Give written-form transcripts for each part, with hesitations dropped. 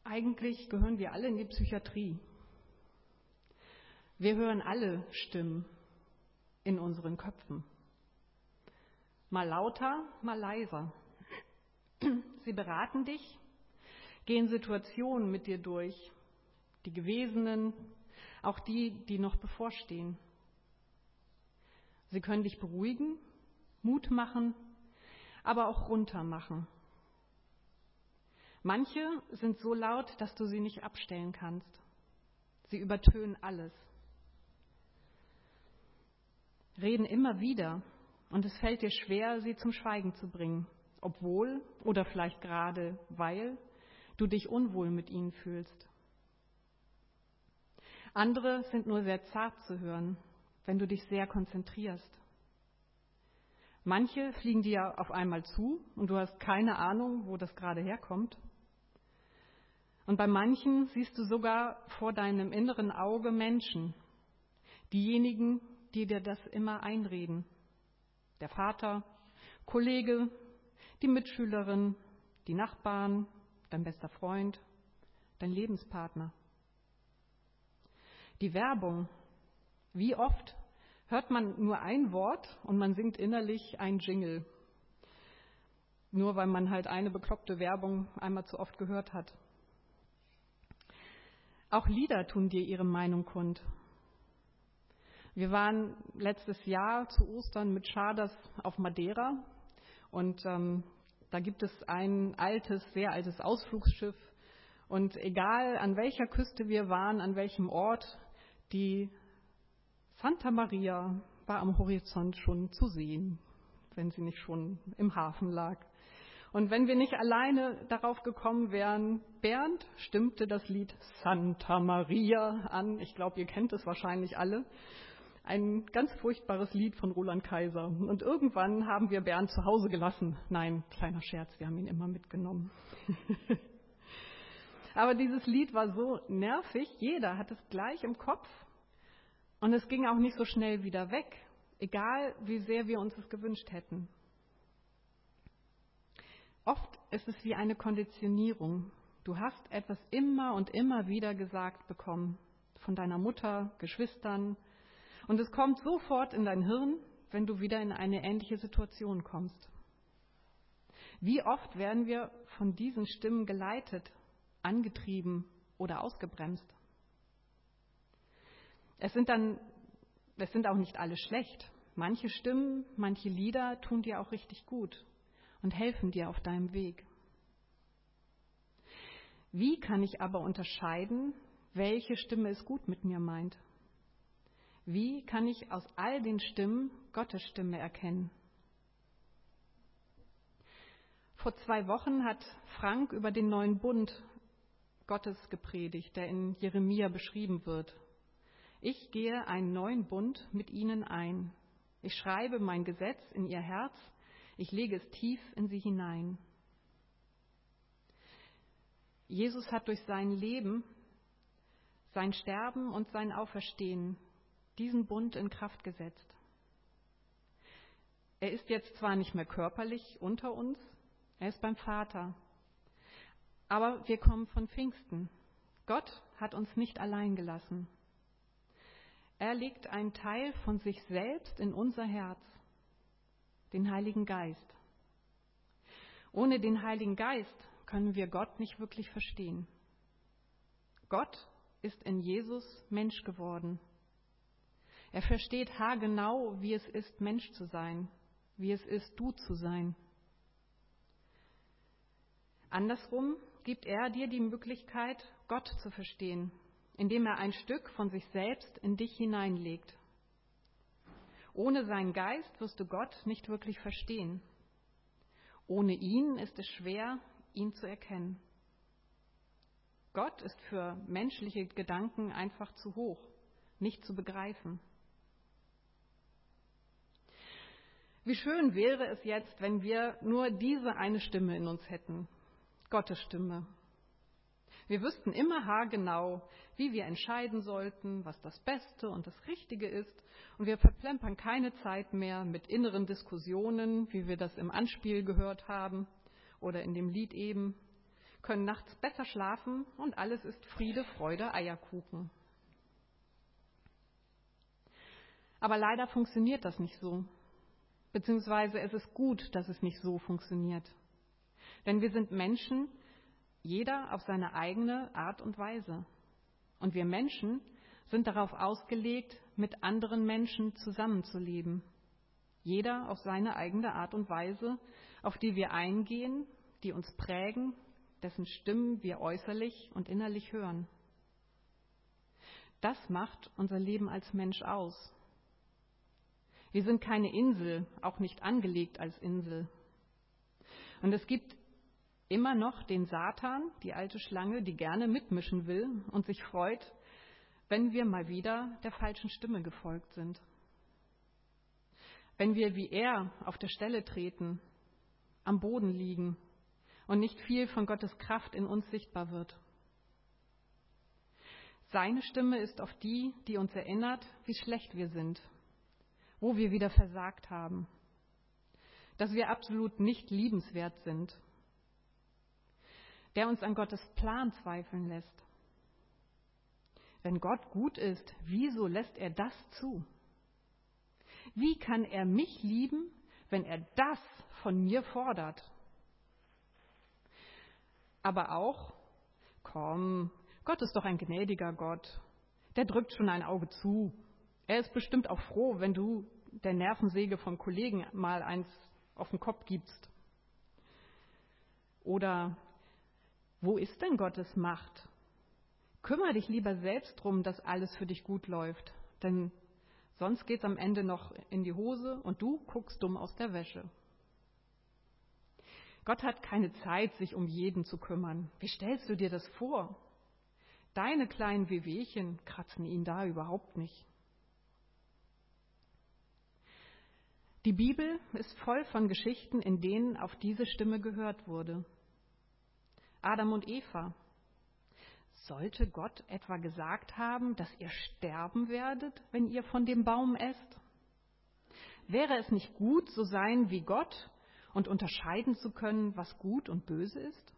Eigentlich gehören wir alle in die Psychiatrie. Wir hören alle Stimmen in unseren Köpfen. Mal lauter, mal leiser. Sie beraten dich, gehen Situationen mit dir durch, die gewesenen, auch die, die noch bevorstehen. Sie können dich beruhigen, Mut machen, aber auch runter machen. Manche sind so laut, dass du sie nicht abstellen kannst. Sie übertönen alles. Reden immer wieder und es fällt dir schwer, sie zum Schweigen zu bringen, obwohl oder vielleicht gerade weil du dich unwohl mit ihnen fühlst. Andere sind nur sehr zart zu hören, wenn du dich sehr konzentrierst. Manche fliegen dir auf einmal zu und du hast keine Ahnung, wo das gerade herkommt. Und bei manchen siehst du sogar vor deinem inneren Auge Menschen, diejenigen, die dir das immer einreden. Der Vater, Kollege, die Mitschülerin, die Nachbarn, dein bester Freund, dein Lebenspartner. Die Werbung. Wie oft hört man nur ein Wort und man singt innerlich ein Jingle. Nur weil man halt eine bekloppte Werbung einmal zu oft gehört hat. Auch Lieder tun dir ihre Meinung kund. Wir waren letztes Jahr zu Ostern mit Schaders auf Madeira und da gibt es ein sehr altes Ausflugsschiff und egal an welcher Küste wir waren, an welchem Ort, die Santa Maria war am Horizont schon zu sehen, wenn sie nicht schon im Hafen lag. Und wenn wir nicht alleine darauf gekommen wären, Bernd stimmte das Lied Santa Maria an. Ich glaube, ihr kennt es wahrscheinlich alle. Ein ganz furchtbares Lied von Roland Kaiser. Und irgendwann haben wir Bernd zu Hause gelassen. Nein, kleiner Scherz, wir haben ihn immer mitgenommen. Aber dieses Lied war so nervig, jeder hat es gleich im Kopf. Und es ging auch nicht so schnell wieder weg, egal wie sehr wir uns es gewünscht hätten. Oft ist es wie eine Konditionierung. Du hast etwas immer und immer wieder gesagt bekommen, von deiner Mutter, Geschwistern. Und es kommt sofort in dein Hirn, wenn du wieder in eine ähnliche Situation kommst. Wie oft werden wir von diesen Stimmen geleitet, angetrieben oder ausgebremst? Es sind auch nicht alle schlecht. Manche Stimmen, manche Lieder tun dir auch richtig gut und helfen dir auf deinem Weg. Wie kann ich aber unterscheiden, welche Stimme es gut mit mir meint? Wie kann ich aus all den Stimmen Gottes Stimme erkennen? Vor 2 Wochen hat Frank über den neuen Bund Gottes gepredigt, der in Jeremia beschrieben wird. Ich gehe einen neuen Bund mit ihnen ein. Ich schreibe mein Gesetz in ihr Herz. Ich lege es tief in sie hinein. Jesus hat durch sein Leben, sein Sterben und sein Auferstehen diesen Bund in Kraft gesetzt. Er ist jetzt zwar nicht mehr körperlich unter uns, er ist beim Vater, aber wir kommen von Pfingsten. Gott hat uns nicht allein gelassen. Er legt einen Teil von sich selbst in unser Herz, den Heiligen Geist. Ohne den Heiligen Geist können wir Gott nicht wirklich verstehen. Gott ist in Jesus Mensch geworden. Er versteht haargenau, wie es ist, Mensch zu sein, wie es ist, du zu sein. Andersrum gibt er dir die Möglichkeit, Gott zu verstehen, indem er ein Stück von sich selbst in dich hineinlegt. Ohne seinen Geist wirst du Gott nicht wirklich verstehen. Ohne ihn ist es schwer, ihn zu erkennen. Gott ist für menschliche Gedanken einfach zu hoch, nicht zu begreifen. Wie schön wäre es jetzt, wenn wir nur diese eine Stimme in uns hätten, Gottes Stimme. Wir wüssten immer haargenau, wie wir entscheiden sollten, was das Beste und das Richtige ist. Und wir verplempern keine Zeit mehr mit inneren Diskussionen, wie wir das im Anspiel gehört haben oder in dem Lied eben. können nachts besser schlafen und alles ist Friede, Freude, Eierkuchen. Aber leider funktioniert das nicht so. Beziehungsweise es ist gut, dass es nicht so funktioniert. Denn wir sind Menschen, jeder auf seine eigene Art und Weise. Und wir Menschen sind darauf ausgelegt, mit anderen Menschen zusammenzuleben. Jeder auf seine eigene Art und Weise, auf die wir eingehen, die uns prägen, dessen Stimmen wir äußerlich und innerlich hören. Das macht unser Leben als Mensch aus. Wir sind keine Insel, auch nicht angelegt als Insel. Und es gibt immer noch den Satan, die alte Schlange, die gerne mitmischen will und sich freut, wenn wir mal wieder der falschen Stimme gefolgt sind. Wenn wir wie er auf der Stelle treten, am Boden liegen und nicht viel von Gottes Kraft in uns sichtbar wird. Seine Stimme ist auf die, die uns erinnert, wie schlecht wir sind, wo wir wieder versagt haben, dass wir absolut nicht liebenswert sind, der uns an Gottes Plan zweifeln lässt. Wenn Gott gut ist, wieso lässt er das zu? Wie kann er mich lieben, wenn er das von mir fordert? Aber auch, komm, Gott ist doch ein gnädiger Gott. Der drückt schon ein Auge zu. Er ist bestimmt auch froh, wenn du der Nervensäge vom Kollegen mal eins auf den Kopf gibst. Oder, wo ist denn Gottes Macht? Kümmere dich lieber selbst drum, dass alles für dich gut läuft. Denn sonst geht's am Ende noch in die Hose und du guckst dumm aus der Wäsche. Gott hat keine Zeit, sich um jeden zu kümmern. Wie stellst du dir das vor? Deine kleinen Wehwehchen kratzen ihn da überhaupt nicht. Die Bibel ist voll von Geschichten, in denen auf diese Stimme gehört wurde. Adam und Eva. Sollte Gott etwa gesagt haben, dass ihr sterben werdet, wenn ihr von dem Baum esst? Wäre es nicht gut, so sein wie Gott und unterscheiden zu können, was gut und böse ist?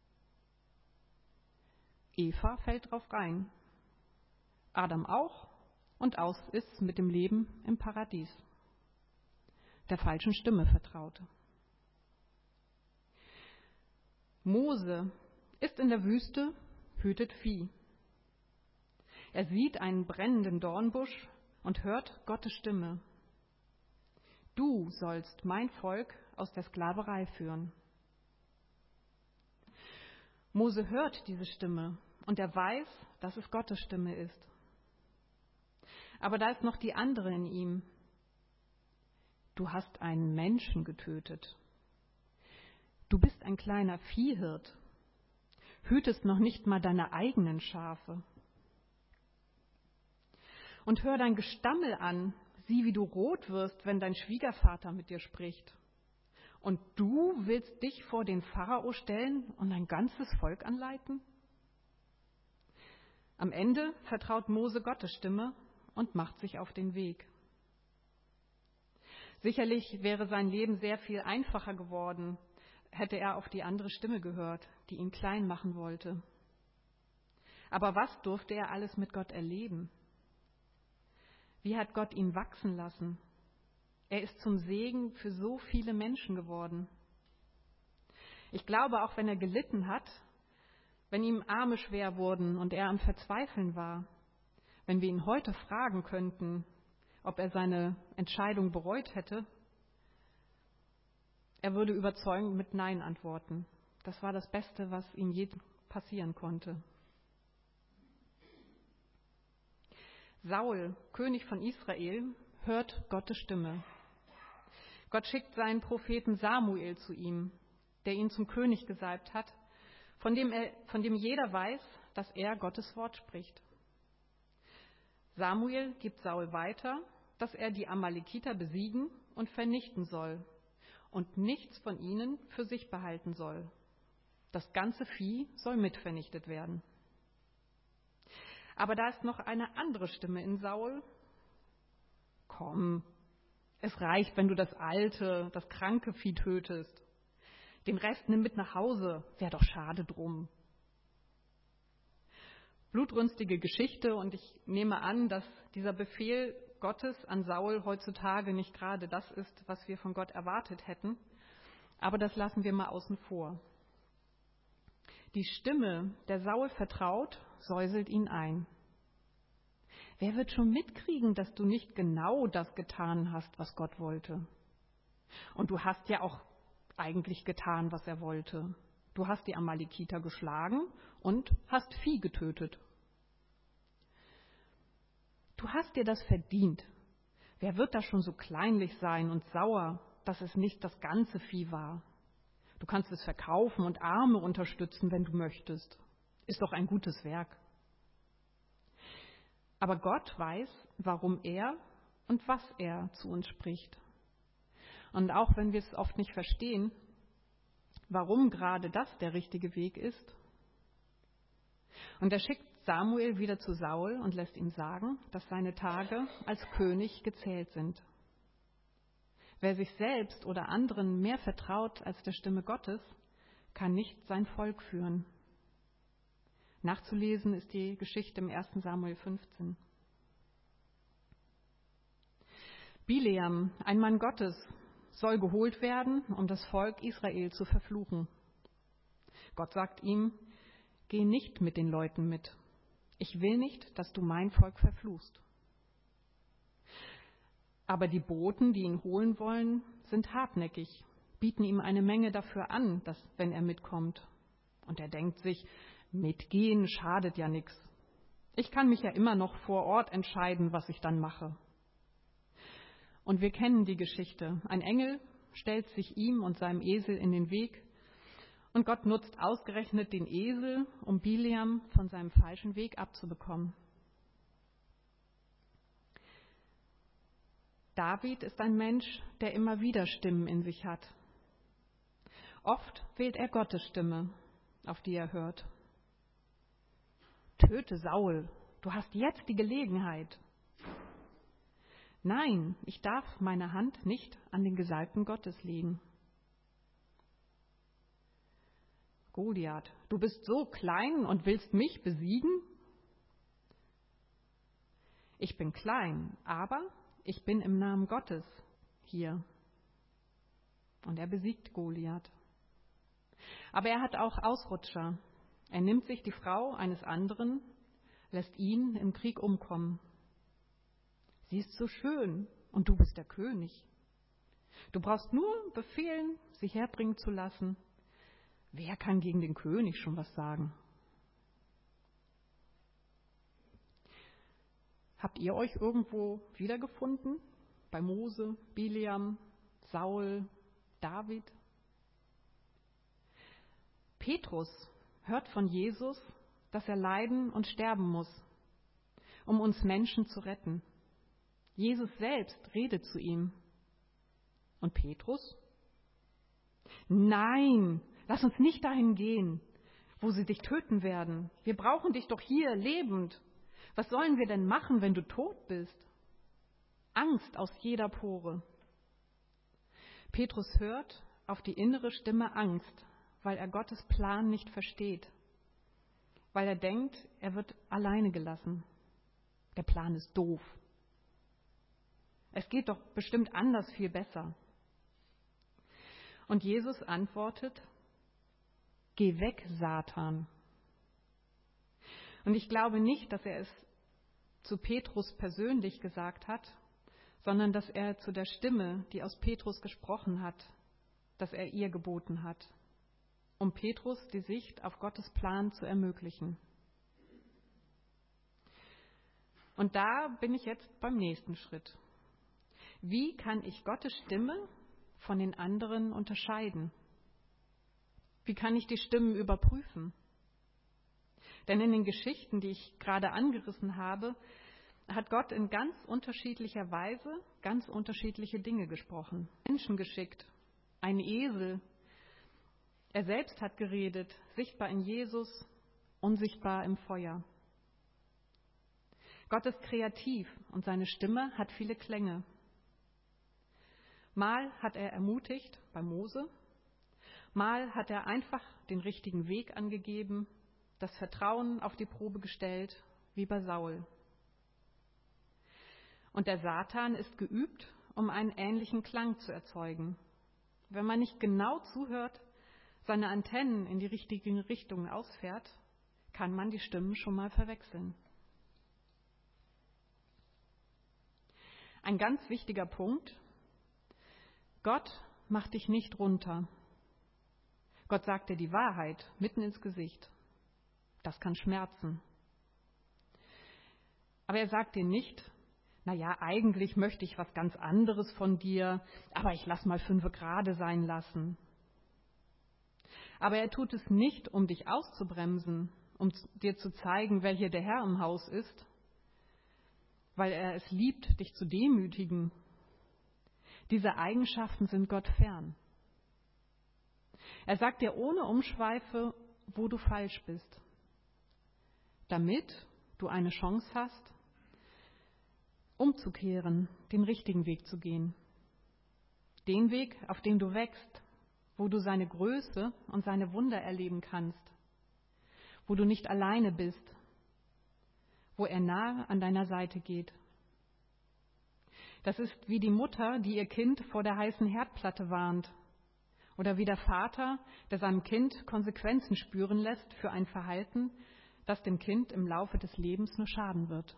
Eva fällt drauf rein. Adam auch und aus ist's mit dem Leben im Paradies. Der falschen Stimme vertraute. Mose ist in der Wüste, hütet Vieh. Er sieht einen brennenden Dornbusch und hört Gottes Stimme. Du sollst mein Volk aus der Sklaverei führen. Mose hört diese Stimme und er weiß, dass es Gottes Stimme ist. Aber da ist noch die andere in ihm. Du hast einen Menschen getötet. Du bist ein kleiner Viehhirt. Hütest noch nicht mal deine eigenen Schafe. Und hör dein Gestammel an, sieh, wie du rot wirst, wenn dein Schwiegervater mit dir spricht. Und du willst dich vor den Pharao stellen und ein ganzes Volk anleiten? Am Ende vertraut Mose Gottes Stimme und macht sich auf den Weg. Sicherlich wäre sein Leben sehr viel einfacher geworden, hätte er auf die andere Stimme gehört, die ihn klein machen wollte. Aber was durfte er alles mit Gott erleben? Wie hat Gott ihn wachsen lassen? Er ist zum Segen für so viele Menschen geworden. Ich glaube, auch wenn er gelitten hat, wenn ihm Arme schwer wurden und er am Verzweifeln war, wenn wir ihn heute fragen könnten, ob er seine Entscheidung bereut hätte, er würde überzeugend mit Nein antworten. Das war das Beste, was ihm je passieren konnte. Saul, König von Israel, hört Gottes Stimme. Gott schickt seinen Propheten Samuel zu ihm, der ihn zum König gesalbt hat, von dem jeder weiß, dass er Gottes Wort spricht. Samuel gibt Saul weiter, dass er die Amalekiter besiegen und vernichten soll und nichts von ihnen für sich behalten soll. Das ganze Vieh soll mitvernichtet werden. Aber da ist noch eine andere Stimme in Saul. Komm, es reicht, wenn du das alte, das kranke Vieh tötest. Den Rest nimm mit nach Hause, wäre doch schade drum. Blutrünstige Geschichte, und ich nehme an, dass dieser Befehl Gottes an Saul heutzutage nicht gerade das ist, was wir von Gott erwartet hätten. Aber das lassen wir mal außen vor. Die Stimme, der Saul vertraut, säuselt ihn ein. Wer wird schon mitkriegen, dass du nicht genau das getan hast, was Gott wollte? Und du hast ja auch eigentlich getan, was er wollte. Du hast die Amalekiter geschlagen und hast Vieh getötet. Du hast dir das verdient. Wer wird da schon so kleinlich sein und sauer, dass es nicht das ganze Vieh war? Du kannst es verkaufen und Arme unterstützen, wenn du möchtest. Ist doch ein gutes Werk. Aber Gott weiß, warum er und was er zu uns spricht. Und auch wenn wir es oft nicht verstehen, warum gerade das der richtige Weg ist. Und er schickt Samuel wieder zu Saul und lässt ihm sagen, dass seine Tage als König gezählt sind. Wer sich selbst oder anderen mehr vertraut als der Stimme Gottes, kann nicht sein Volk führen. Nachzulesen ist die Geschichte im 1. Samuel 15. Bileam, ein Mann Gottes, soll geholt werden, um das Volk Israel zu verfluchen. Gott sagt ihm, geh nicht mit den Leuten mit. Ich will nicht, dass du mein Volk verfluchst. Aber die Boten, die ihn holen wollen, sind hartnäckig, bieten ihm eine Menge dafür an, dass, wenn er mitkommt. Und er denkt sich, mitgehen schadet ja nichts. Ich kann mich ja immer noch vor Ort entscheiden, was ich dann mache. Und wir kennen die Geschichte. Ein Engel stellt sich ihm und seinem Esel in den Weg. Und Gott nutzt ausgerechnet den Esel, um Bileam von seinem falschen Weg abzubekommen. David ist ein Mensch, der immer wieder Stimmen in sich hat. Oft wählt er Gottes Stimme, auf die er hört. Töte Saul, du hast jetzt die Gelegenheit. Nein, ich darf meine Hand nicht an den Gesalbten Gottes legen. Goliath, du bist so klein und willst mich besiegen? Ich bin klein, aber ich bin im Namen Gottes hier. Und er besiegt Goliath. Aber er hat auch Ausrutscher. Er nimmt sich die Frau eines anderen, lässt ihn im Krieg umkommen. Sie ist so schön und du bist der König. Du brauchst nur befehlen, sie herbringen zu lassen. Wer kann gegen den König schon was sagen? Habt ihr euch irgendwo wiedergefunden? Bei Mose, Bileam, Saul, David? Petrus hört von Jesus, dass er leiden und sterben muss, um uns Menschen zu retten. Jesus selbst redet zu ihm. Und Petrus? Nein, lass uns nicht dahin gehen, wo sie dich töten werden. Wir brauchen dich doch hier lebend. Was sollen wir denn machen, wenn du tot bist? Angst aus jeder Pore. Petrus hört auf die innere Stimme Angst, weil er Gottes Plan nicht versteht. Weil er denkt, er wird alleine gelassen. Der Plan ist doof. Es geht doch bestimmt anders viel besser. Und Jesus antwortet, geh weg, Satan. Und ich glaube nicht, dass er es zu Petrus persönlich gesagt hat, sondern dass er zu der Stimme, die aus Petrus gesprochen hat, dass er ihr geboten hat, um Petrus die Sicht auf Gottes Plan zu ermöglichen. Und da bin ich jetzt beim nächsten Schritt. Wie kann ich Gottes Stimme von den anderen unterscheiden? Wie kann ich die Stimmen überprüfen? Denn in den Geschichten, die ich gerade angerissen habe, hat Gott in ganz unterschiedlicher Weise ganz unterschiedliche Dinge gesprochen. Menschen geschickt, ein Esel. Er selbst hat geredet, sichtbar in Jesus, unsichtbar im Feuer. Gott ist kreativ und seine Stimme hat viele Klänge. Mal hat er ermutigt bei Mose, Mal hat er einfach den richtigen Weg angegeben, das Vertrauen auf die Probe gestellt, wie bei Saul. Und der Satan ist geübt, um einen ähnlichen Klang zu erzeugen. Wenn man nicht genau zuhört, seine Antennen in die richtigen Richtungen ausfährt, kann man die Stimmen schon mal verwechseln. Ein ganz wichtiger Punkt: Gott macht dich nicht runter. Gott sagt dir die Wahrheit mitten ins Gesicht. Das kann schmerzen. Aber er sagt dir nicht: Naja, eigentlich möchte ich was ganz anderes von dir, aber ich lass mal 5 gerade sein lassen. Aber er tut es nicht, um dich auszubremsen, um dir zu zeigen, wer hier der Herr im Haus ist, weil er es liebt, dich zu demütigen. Diese Eigenschaften sind Gott fern. Er sagt dir ohne Umschweife, wo du falsch bist, damit du eine Chance hast, umzukehren, den richtigen Weg zu gehen. Den Weg, auf dem du wächst, wo du seine Größe und seine Wunder erleben kannst, wo du nicht alleine bist, wo er nahe an deiner Seite geht. Das ist wie die Mutter, die ihr Kind vor der heißen Herdplatte warnt, oder wie der Vater, der seinem Kind Konsequenzen spüren lässt für ein Verhalten, das dem Kind im Laufe des Lebens nur schaden wird.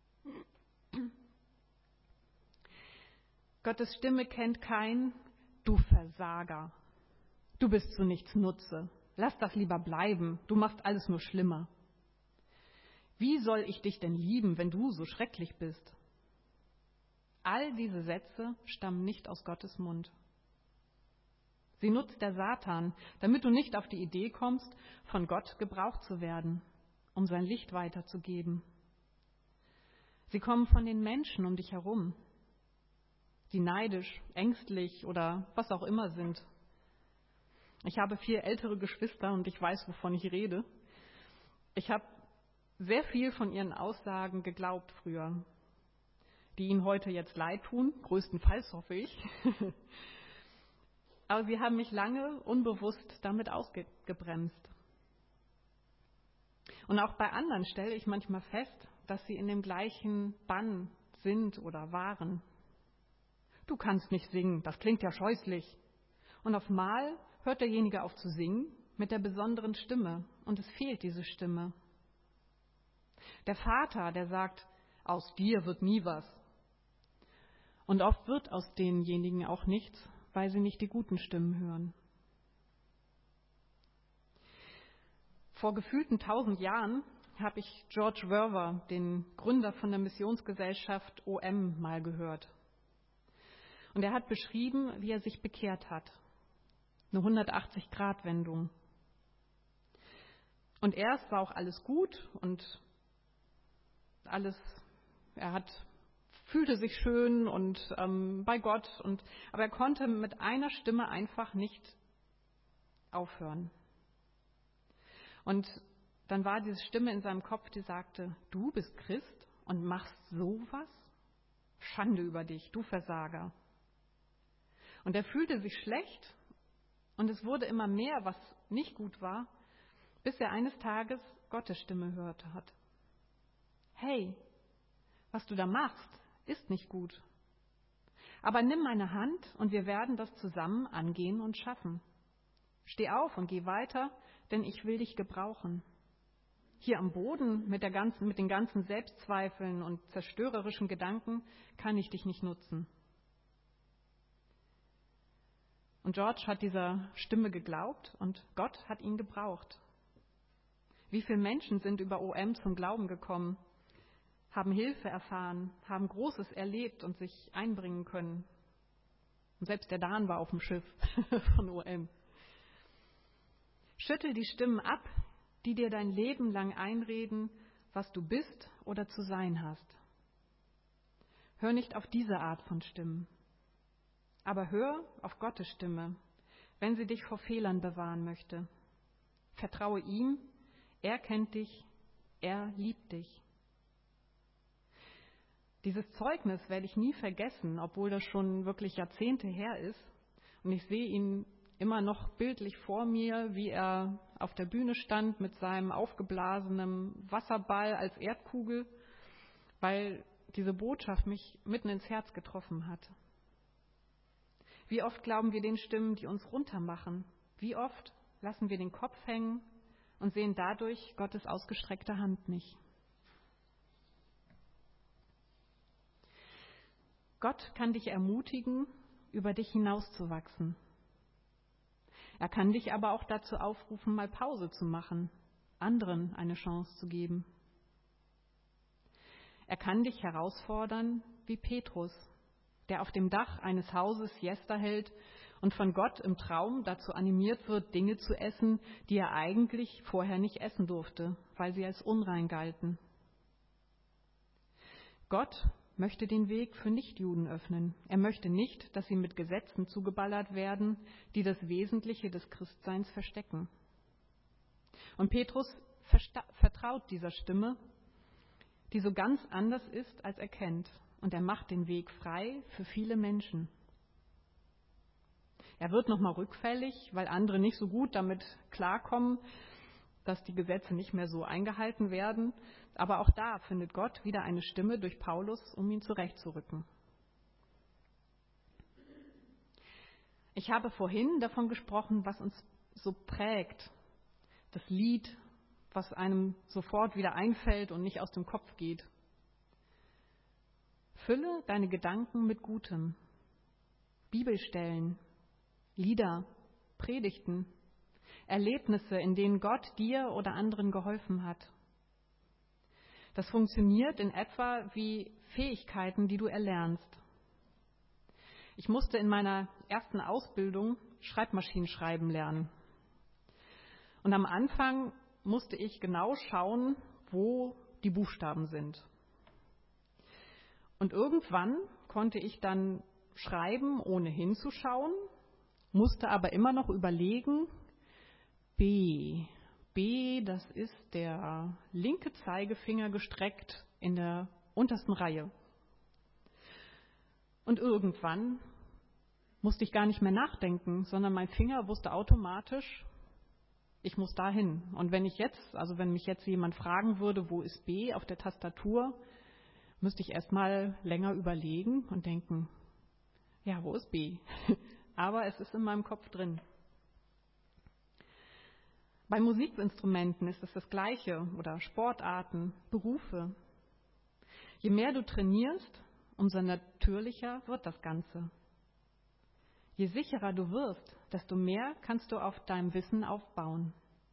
Gottes Stimme kennt kein „Du Versager, du bist zu nichts Nutze, lass das lieber bleiben, du machst alles nur schlimmer. Wie soll ich dich denn lieben, wenn du so schrecklich bist?“ All diese Sätze stammen nicht aus Gottes Mund. Sie nutzt der Satan, damit du nicht auf die Idee kommst, von Gott gebraucht zu werden, um sein Licht weiterzugeben. Sie kommen von den Menschen um dich herum, die neidisch, ängstlich oder was auch immer sind. Ich habe 4 ältere Geschwister und ich weiß, wovon ich rede. Ich habe sehr viel von ihren Aussagen geglaubt früher, die ihnen heute jetzt leid tun, größtenteils hoffe ich. Aber sie haben mich lange unbewusst damit ausgebremst. Und auch bei anderen stelle ich manchmal fest, dass sie in dem gleichen Bann sind oder waren. Du kannst nicht singen, das klingt ja scheußlich. Und auf einmal hört derjenige auf zu singen mit der besonderen Stimme und es fehlt diese Stimme. Der Vater, der sagt, aus dir wird nie was. Und oft wird aus denjenigen auch nichts, weil sie nicht die guten Stimmen hören. Vor gefühlten 1000 Jahren habe ich George Verwer, den Gründer von der Missionsgesellschaft OM, mal gehört. Und er hat beschrieben, wie er sich bekehrt hat. Eine 180-Grad-Wendung. Und erst war auch alles gut und alles, fühlte sich schön und bei Gott. Aber er konnte mit einer Stimme einfach nicht aufhören. Und dann war diese Stimme in seinem Kopf, die sagte, du bist Christ und machst sowas? Schande über dich, du Versager. Und er fühlte sich schlecht und es wurde immer mehr, was nicht gut war, bis er eines Tages Gottes Stimme hörte hat. Hey, was du da machst, ist nicht gut. Aber nimm meine Hand und wir werden das zusammen angehen und schaffen. Steh auf und geh weiter, denn ich will dich gebrauchen. Hier am Boden mit den ganzen Selbstzweifeln und zerstörerischen Gedanken kann ich dich nicht nutzen. Und George hat dieser Stimme geglaubt und Gott hat ihn gebraucht. Wie viele Menschen sind über OM zum Glauben gekommen, haben Hilfe erfahren, haben Großes erlebt und sich einbringen können. Und selbst der Dan war auf dem Schiff von OM. Schüttel die Stimmen ab, die dir dein Leben lang einreden, was du bist oder zu sein hast. Hör nicht auf diese Art von Stimmen. Aber hör auf Gottes Stimme, wenn sie dich vor Fehlern bewahren möchte. Vertraue ihm, er kennt dich, er liebt dich. Dieses Zeugnis werde ich nie vergessen, obwohl das schon wirklich Jahrzehnte her ist. Und ich sehe ihn immer noch bildlich vor mir, wie er auf der Bühne stand mit seinem aufgeblasenen Wasserball als Erdkugel, weil diese Botschaft mich mitten ins Herz getroffen hat. Wie oft glauben wir den Stimmen, die uns runtermachen? Wie oft lassen wir den Kopf hängen und sehen dadurch Gottes ausgestreckte Hand nicht? Gott kann dich ermutigen, über dich hinauszuwachsen. Er kann dich aber auch dazu aufrufen, mal Pause zu machen, anderen eine Chance zu geben. Er kann dich herausfordern wie Petrus, der auf dem Dach eines Hauses Siesta hält und von Gott im Traum dazu animiert wird, Dinge zu essen, die er eigentlich vorher nicht essen durfte, weil sie als unrein galten. Gott möchte den Weg für Nichtjuden öffnen. Er möchte nicht, dass sie mit Gesetzen zugeballert werden, die das Wesentliche des Christseins verstecken. Und Petrus vertraut dieser Stimme, die so ganz anders ist, als er kennt. Und er macht den Weg frei für viele Menschen. Er wird nochmal rückfällig, weil andere nicht so gut damit klarkommen, dass die Gesetze nicht mehr so eingehalten werden. Aber auch da findet Gott wieder eine Stimme durch Paulus, um ihn zurechtzurücken. Ich habe vorhin davon gesprochen, was uns so prägt. Das Lied, was einem sofort wieder einfällt und nicht aus dem Kopf geht. Fülle deine Gedanken mit Gutem. Bibelstellen, Lieder, Predigten, Erlebnisse, in denen Gott dir oder anderen geholfen hat. Das funktioniert in etwa wie Fähigkeiten, die du erlernst. Ich musste in meiner ersten Ausbildung Schreibmaschinenschreiben lernen. Und am Anfang musste ich genau schauen, wo die Buchstaben sind. Und irgendwann konnte ich dann schreiben, ohne hinzuschauen, musste aber immer noch überlegen, B, das ist der linke Zeigefinger gestreckt in der untersten Reihe. Und irgendwann musste ich gar nicht mehr nachdenken, sondern mein Finger wusste automatisch, ich muss dahin. Und wenn mich jetzt jemand fragen würde, wo ist B auf der Tastatur, müsste ich erstmal länger überlegen und denken, ja, wo ist B? Aber es ist in meinem Kopf drin. Bei Musikinstrumenten ist es das Gleiche oder Sportarten, Berufe. Je mehr du trainierst, umso natürlicher wird das Ganze. Je sicherer du wirst, desto mehr kannst du auf deinem Wissen aufbauen.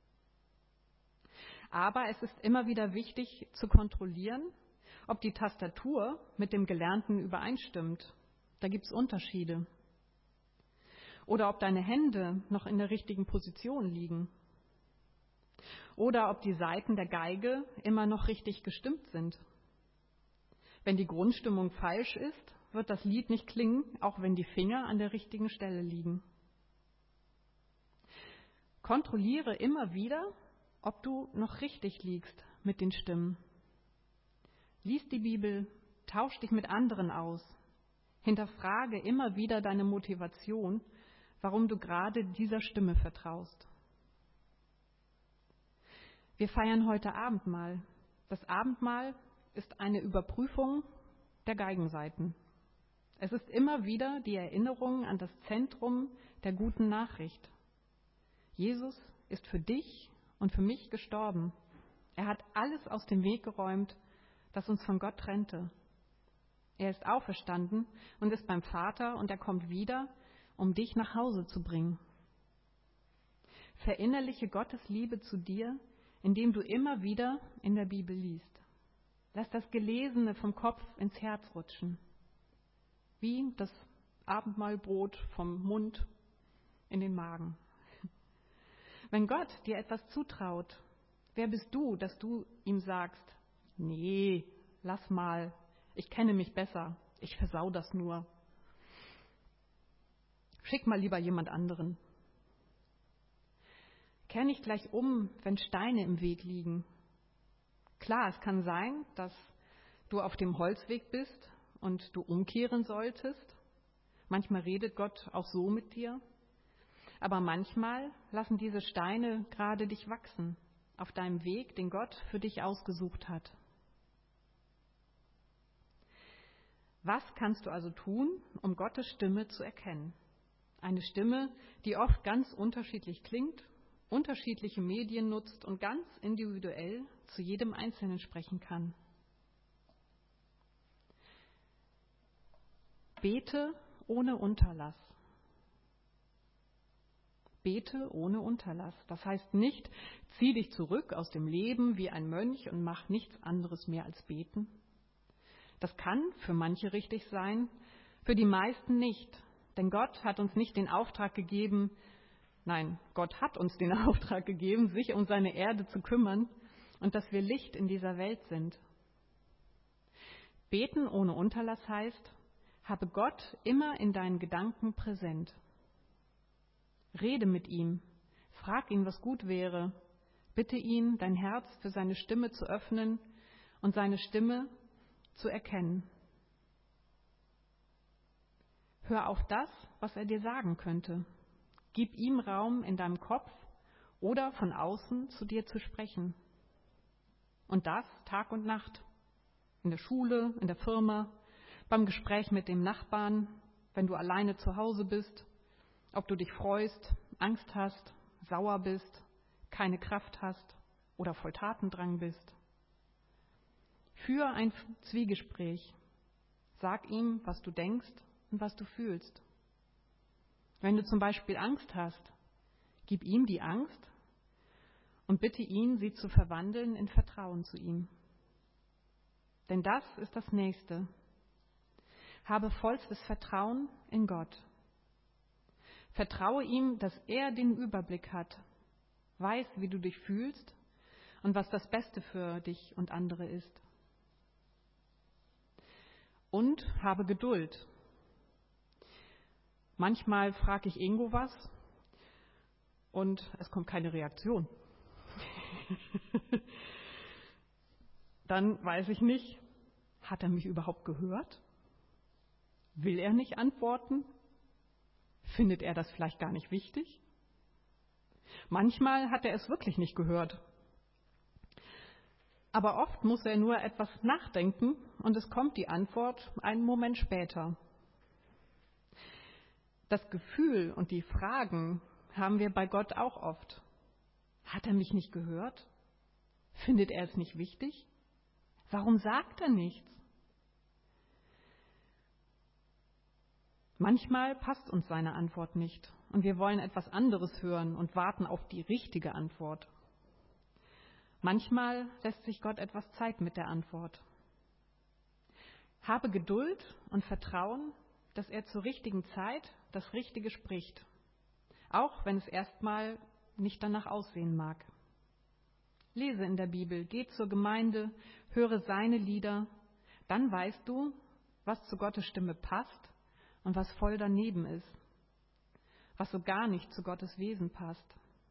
Aber es ist immer wieder wichtig zu kontrollieren, ob die Tastatur mit dem Gelernten übereinstimmt. Da gibt es Unterschiede. Oder ob deine Hände noch in der richtigen Position liegen. Oder ob die Saiten der Geige immer noch richtig gestimmt sind. Wenn die Grundstimmung falsch ist, wird das Lied nicht klingen, auch wenn die Finger an der richtigen Stelle liegen. Kontrolliere immer wieder, ob du noch richtig liegst mit den Stimmen. Lies die Bibel, tausch dich mit anderen aus. Hinterfrage immer wieder deine Motivation, warum du gerade dieser Stimme vertraust. Wir feiern heute Abendmahl. Das Abendmahl ist eine Überprüfung der Geigensaiten. Es ist immer wieder die Erinnerung an das Zentrum der guten Nachricht. Jesus ist für dich und für mich gestorben. Er hat alles aus dem Weg geräumt, das uns von Gott trennte. Er ist auferstanden und ist beim Vater und er kommt wieder, um dich nach Hause zu bringen. Verinnerliche Gottes Liebe zu dir, indem du immer wieder in der Bibel liest. Lass das Gelesene vom Kopf ins Herz rutschen. Wie das Abendmahlbrot vom Mund in den Magen. Wenn Gott dir etwas zutraut, wer bist du, dass du ihm sagst, nee, lass mal, ich kenne mich besser, ich versau das nur. Schick mal lieber jemand anderen. Kehr nicht gleich um, wenn Steine im Weg liegen. Klar, es kann sein, dass du auf dem Holzweg bist und du umkehren solltest. Manchmal redet Gott auch so mit dir. Aber manchmal lassen diese Steine gerade dich wachsen auf deinem Weg, den Gott für dich ausgesucht hat. Was kannst du also tun, um Gottes Stimme zu erkennen? Eine Stimme, die oft ganz unterschiedlich klingt, unterschiedliche Medien nutzt und ganz individuell zu jedem Einzelnen sprechen kann. Bete ohne Unterlass. Bete ohne Unterlass. Das heißt nicht, zieh dich zurück aus dem Leben wie ein Mönch und mach nichts anderes mehr als beten. Das kann für manche richtig sein, für die meisten nicht. Denn Gott hat uns nicht den Auftrag gegeben, Gott hat uns den Auftrag gegeben, sich um seine Erde zu kümmern und dass wir Licht in dieser Welt sind. Beten ohne Unterlass heißt, habe Gott immer in deinen Gedanken präsent. Rede mit ihm, frag ihn, was gut wäre, bitte ihn, dein Herz für seine Stimme zu öffnen und seine Stimme zu erkennen. Hör auf das, was er dir sagen könnte. Gib ihm Raum in deinem Kopf oder von außen zu dir zu sprechen. Und das Tag und Nacht. In der Schule, in der Firma, beim Gespräch mit dem Nachbarn, wenn du alleine zu Hause bist, ob du dich freust, Angst hast, sauer bist, keine Kraft hast oder voll Tatendrang bist. Führe ein Zwiegespräch. Sag ihm, was du denkst und was du fühlst. Wenn du zum Beispiel Angst hast, gib ihm die Angst und bitte ihn, sie zu verwandeln in Vertrauen zu ihm. Denn das ist das Nächste. Habe vollstes Vertrauen in Gott. Vertraue ihm, dass er den Überblick hat, weiß, wie du dich fühlst und was das Beste für dich und andere ist. Und habe Geduld. Manchmal frage ich Ingo was und es kommt keine Reaktion. Dann weiß ich nicht, hat er mich überhaupt gehört? Will er nicht antworten? Findet er das vielleicht gar nicht wichtig? Manchmal hat er es wirklich nicht gehört. Aber oft muss er nur etwas nachdenken und es kommt die Antwort einen Moment später. Das Gefühl und die Fragen haben wir bei Gott auch oft. Hat er mich nicht gehört? Findet er es nicht wichtig? Warum sagt er nichts? Manchmal passt uns seine Antwort nicht und wir wollen etwas anderes hören und warten auf die richtige Antwort. Manchmal lässt sich Gott etwas Zeit mit der Antwort. Habe Geduld und Vertrauen, dass er zur richtigen Zeit das Richtige spricht, auch wenn es erstmal nicht danach aussehen mag. Lese in der Bibel, geh zur Gemeinde, höre seine Lieder, dann weißt du, was zu Gottes Stimme passt und was voll daneben ist, was so gar nicht zu Gottes Wesen passt.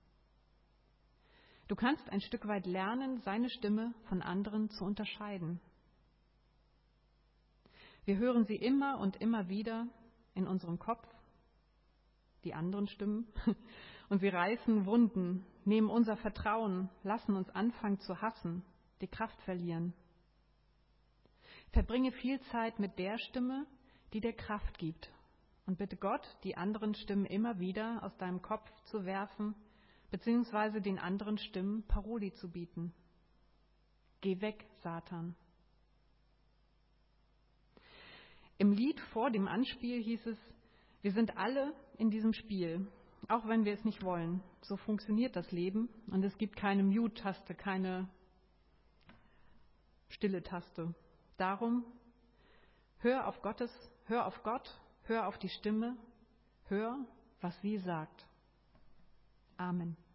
Du kannst ein Stück weit lernen, seine Stimme von anderen zu unterscheiden. Wir hören sie immer und immer wieder in unserem Kopf, die anderen Stimmen, und sie reißen Wunden, nehmen unser Vertrauen, lassen uns anfangen zu hassen, die Kraft verlieren. Verbringe viel Zeit mit der Stimme, die dir Kraft gibt, und bitte Gott, die anderen Stimmen immer wieder aus deinem Kopf zu werfen, beziehungsweise den anderen Stimmen Paroli zu bieten. Geh weg, Satan. Im Lied vor dem Anspiel hieß es, wir sind alle in diesem Spiel, auch wenn wir es nicht wollen. So funktioniert das Leben und es gibt keine Mute-Taste, keine stille Taste. Darum, hör auf Gott, hör auf die Stimme, hör, was sie sagt. Amen.